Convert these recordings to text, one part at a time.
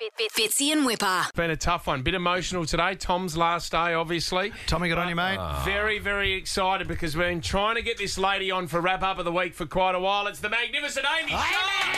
Fitzy and Whipper. Been a tough one. Bit emotional today. Tom's last day, obviously. Tommy, good on you, mate. Very, very excited because we've been trying to get this lady on for Wrap Up of the Week for quite a while. It's the magnificent Amy Shark.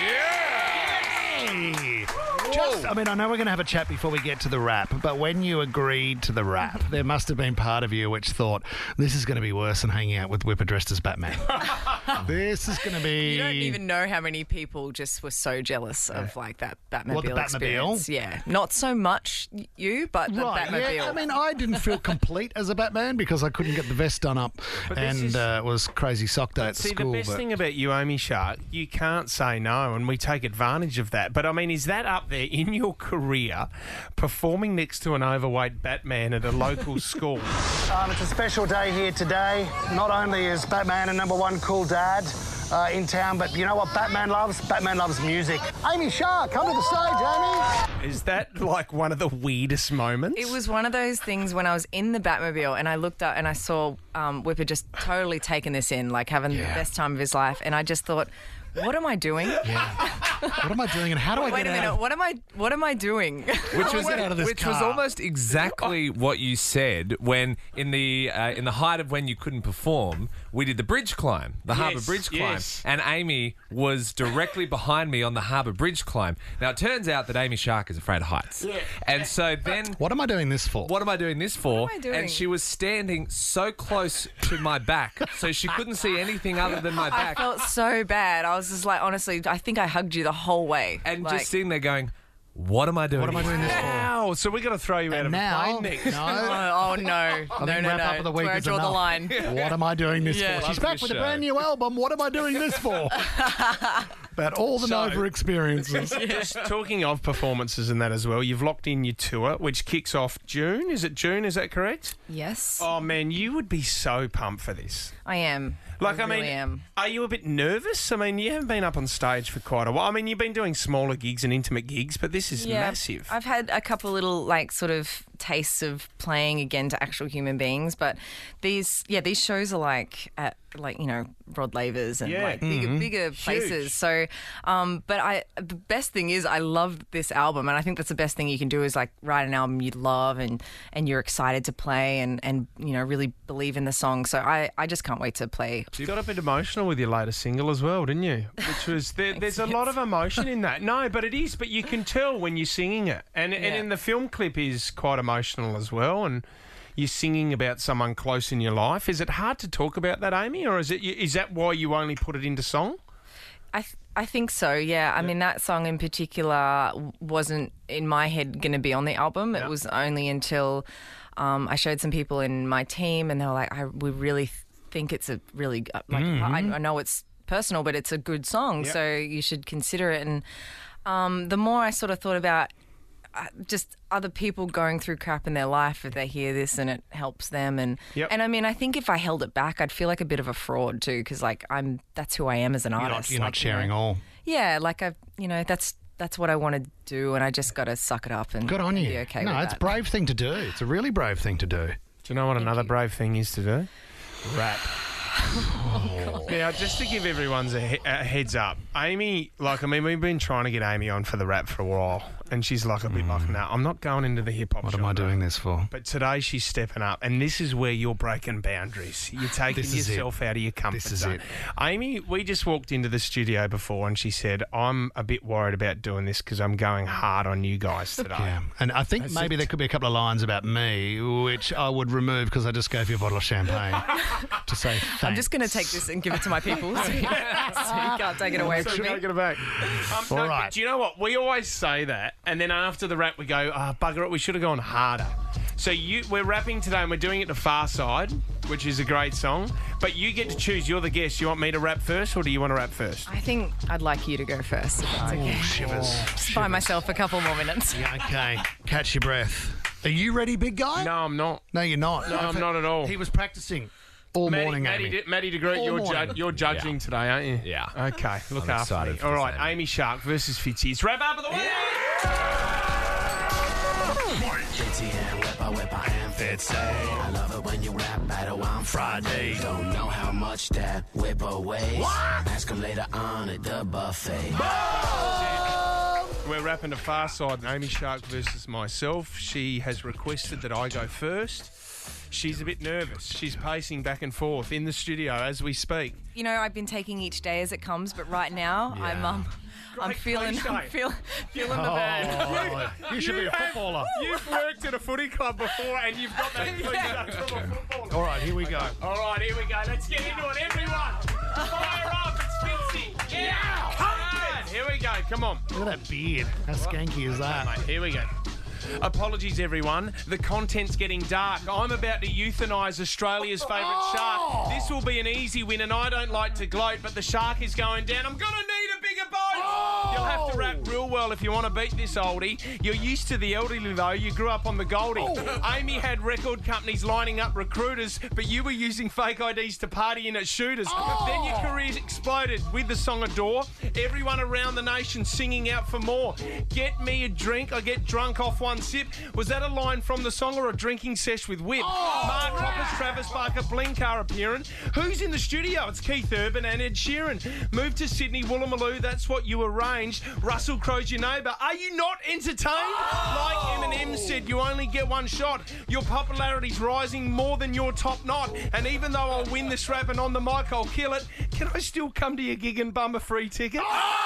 I know we're going to have a chat before we get to the rap, but when you agreed to the rap, there must have been part of you which thought, this is going to be worse than hanging out with Whipper dressed as Batman. This is going to be... You don't even know how many people just were so jealous of like that Batmobile, What, the Batmobile? experience. Yeah, not so much you, but the Batmobile. Yeah, I didn't feel complete as a Batman because I couldn't get the vest done up and it was crazy sock day at the school. The best thing about you, Amy Shark, you can't say no, and we take advantage of that. But, is that up there in your career, performing next to an overweight Batman at a local school? It's a special day here today. Not only is Batman a number one cool dad in town, but you know what Batman loves? Batman loves music. Amy Shark, come to the stage, Amy. Is that like one of the weirdest moments? It was one of those things when I was in the Batmobile and I looked up and I saw Whipper just totally taking this in, like having the best time of his life, and I just thought, what am I doing? Yeah. What am I doing and how do I Wait get a minute, out? what am I doing? Which was out of this Which was car? almost exactly what you said when in the height of when you couldn't perform, we did the bridge climb, the Harbour Bridge climb, yes. and Amy was directly behind me on the Harbour Bridge climb. Now it turns out that Amy Shark is afraid of heights, and so then What am I doing this for? what am I doing this for? What am I doing? And she was standing so close to my back, so she couldn't see anything other than my I back. felt so bad. I was just like, honestly, I think I hugged you the whole way. And Like, just sitting there going, what am I doing? What am I doing this for? Wow, so we're going to throw you out of Now, a plane next. no. Oh no! I think wrap up of the week That's where I is draw the enough. line. What am I doing this Yeah. for? She's Love back this with a show. brand new album. What am I doing this for? About all the So- Nova experiences. Just talking of performances and that as well, you've locked in your tour, which kicks off June. Is it June? Is that correct? Yes, Oh, man, you would be so pumped for this. I am. I really am. Are you a bit nervous? You haven't been up on stage for quite a while. You've been doing smaller gigs and intimate gigs, but this is massive. I've had a couple little sort of tastes of playing again to actual human beings, but these shows are at Rod Laver's and bigger places. So, but the best thing is I love this album, and I think that's the best thing you can do is write an album you love and you're excited to play and really believe in the song. So I just can't wait to play. You got a bit emotional with your latest single as well, didn't you? Which was there's a lot of emotion in that. No, but it is. But you can tell when you're singing it, and in the film clip is quite emotional as well. And you're singing about someone close in your life. Is it hard to talk about that, Amy, or is that why you only put it into song? I think so, yeah. I mean, that song in particular wasn't in my head going to be on the album. It was only until I showed some people in my team, and they were like, we really think it's a really I know it's personal, but it's a good song, so you should consider it. And the more I sort of thought about just other people going through crap in their life, if they hear this and it helps them, and I think if I held it back, I'd feel like a bit of a fraud too, because that's who I am as an artist. You're not sharing all. Yeah, that's what I want to do, and I just got to suck it up and Good on you. be okay No, with it's a that. brave thing to do. It's a really brave thing to do. Do you know what another brave thing is to do? Rap. Now, just to give everyone a heads up, Amy, we've been trying to get Amy on for the rap for a while, and she's a bit no, I'm not going into the hip hop. What am I doing this for? But today she's stepping up, and this is where you're breaking boundaries. You're taking yourself out of your comfort zone. Amy, we just walked into the studio before, and she said, I'm a bit worried about doing this because I'm going hard on you guys today. Yeah, and I think maybe there could be a couple of lines about me, which I would remove because I just gave you a bottle of champagne to say thanks. I'm just going to take this and give it to my people, so you can't take it away from me. Take it back. All no, right. but do you know what? We always say that, and then after the rap we go, bugger it, we should have gone harder. So we're rapping today and we're doing it to Far Side, which is a great song, but you get to choose. You're the guest. You want me to rap first, or do you want to rap first? I think I'd like you to go first, if that's okay. Shivers. Just buy myself a couple more minutes. Yeah, okay. Catch your breath. Are you ready, big guy? No, I'm not. No, you're not. No, I'm not at all. He was practicing all morning, Amy. Matty DeGroot, you're judging today, aren't you? Yeah. Okay, look I'm after excited me. for All this, right, Amy. Amy Shark versus Fitzy. It's Wrap Up of the Week. Fitzy and Whipper and Fitzy. I love it when you rap battle on Friday. Don't know how much that Whipper weighs. Ask him later on at the buffet. We're rapping to Far Side. Amy Shark versus myself. She has requested that I go first. She's a bit nervous. She's pacing back and forth in the studio as we speak. You know, I've been taking each day as it comes, but right now I'm feeling the bad. You should be a footballer. You've worked at a footy club before and you've got that cliche from a footballer. All right, here we go. All right, here we go. Let's get into it, everyone. Fire up. It's Fitzy. Yeah. Come on. Here we go. Come on. Look at that beard. How skanky is that? Mate, here we go. Apologies, everyone. The content's getting dark. I'm about to euthanise Australia's favourite shark. This will be an easy win, and I don't like to gloat, but the shark is going down. I'm going to need a bigger boat. You'll have to rap real well if you want to beat this oldie. You're used to the elderly, though. You grew up on the Goldie. Amy had record companies lining up recruiters, but you were using fake IDs to party in at shooters. Then your career exploded with the song Adore. Everyone around the nation singing out for more. Get me a drink, I get drunk off one sip. Was that a line from the song or a drinking sesh with Whip? Mark Hoppus, Travis Barker, Blinkar appearing. Who's in the studio? It's Keith Urban and Ed Sheeran. Moved to Sydney, Woolloomooloo, that's what you arranged. Russell Crowe's your neighbour. Are you not entertained? Like Eminem said, you only get one shot. Your popularity's rising more than your top knot. And even though I'll win this rap and on the mic I'll kill it, can I still come to your gig and bum a free ticket?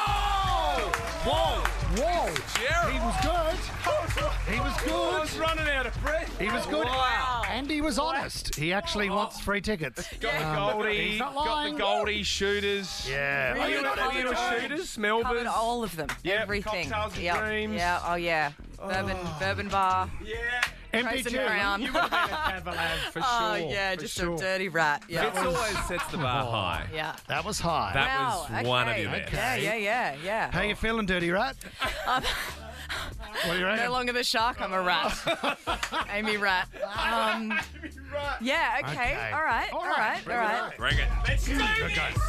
Whoa! Jerry. He was good. He was I good. was running out of breath. He was good. Wow. And he was honest. He actually wants free tickets. Got the Goldie, he's not got lying. the Goldie shooters. Yeah. Are you a shooters? Melbourne? Covered all of them. Yep, Everything. Cocktails and Yep. Dreams. Yeah. Oh yeah. Bourbon bar. Yeah. Racing around. You would have been a Cavalier for Oh sure. yeah, for just sure. a dirty rat. Yeah. Fitz always sets the bar high. Yeah. That was high. That Wow, was one of okay. your best. Yeah. How you feeling, Dirty Rat? What do you reckon? No longer the shark, I'm a rat. Amy Rat. Yeah, okay. All right. Bring it. Let's do this.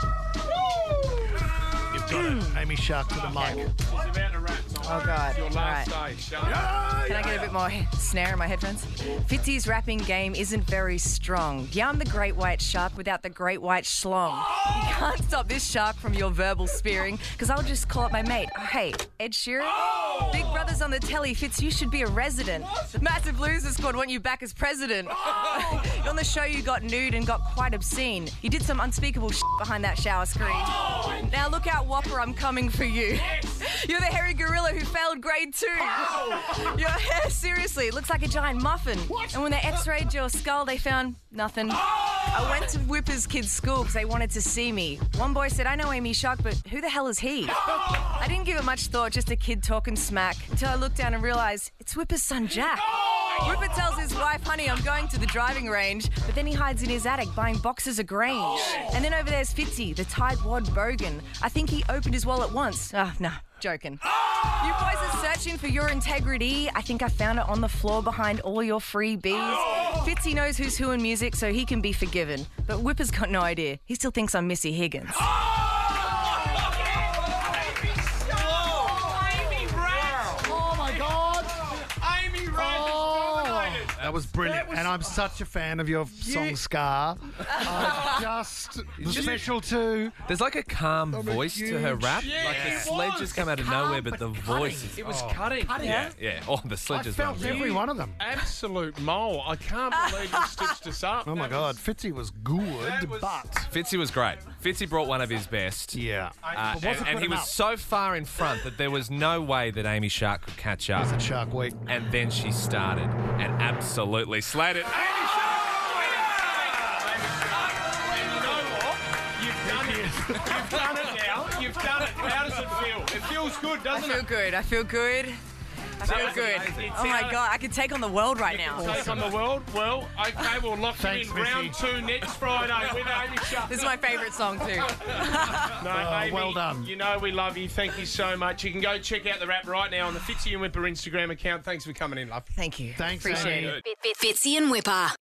You've got it. Amy Shark to the mic. She's about to rap. Oh, God. It's your All last right. day. Shut up. Can I get a bit more snare in my headphones? Fitzy's rapping game isn't very strong. Yeah, I'm the great white shark without the great white schlong. You can't stop this shark from your verbal spearing, because I'll just call up my mate. Oh, hey, Ed Sheeran? Big Brother's on the telly. Fitz, you should be a resident. The Massive Loser Squad want you back as president. On the show, you got nude and got quite obscene. You did some unspeakable shit behind that shower screen. Now look out, Whopper, I'm coming for you. You're the hairy gorilla who failed grade 2. Your hair, seriously, it looks like a giant muffin. And when they x-rayed your skull, they found nothing. I went to Whipper's kids' school because they wanted to see me. One boy said, I know Amy Shark, but who the hell is he? I didn't give it much thought, just a kid talking smack, until I looked down and realised it's Whipper's son, Jack. Whipper tells his wife, honey, I'm going to the driving range, but then he hides in his attic buying boxes of Grange. And then over there's Fitzy, the tightwad bogan. I think he opened his wallet once. No, joking. You boys are searching for your integrity. I think I found it on the floor behind all your freebies. Fitzy knows who's who in music, so he can be forgiven. But Whipper's got no idea. He still thinks I'm Missy Higgins. That was brilliant. And I'm such a fan of your song Scar. The special too. There's like a calm voice to her rap. Like the it sledges was. come out of nowhere, but the voice is... It was cutting. Yeah. Oh, the I sledges. felt every one of them. Absolute mole. I can't believe you stitched us up. Oh my God, Fitzy was good, That was- but Fitzy was great. Fitzy brought one of his best. yeah. And, But wasn't and good he was enough. so far in front that there was no way that Amy Shark could catch up. Was it Shark Week? And then she started and absolutely slayed it. Amy Shark! And you know what? You've done it. You've done it now. You've done it. How does it feel? It feels good, I doesn't feel it? good. I feel good. amazing. Oh my God, I could take on the world right now. Take on the world. Well, okay, we'll lock Thanks, you in round Missy. 2 next Friday with Amy Shark. This is my favourite song too. No, Amy, well done. You know we love you. Thank you so much. You can go check out the rap right now on the Fitzy and Whipper Instagram account. Thanks for coming in, love. Thank you. Thanks, Appreciate Amy. it. Fitzy and Whipper.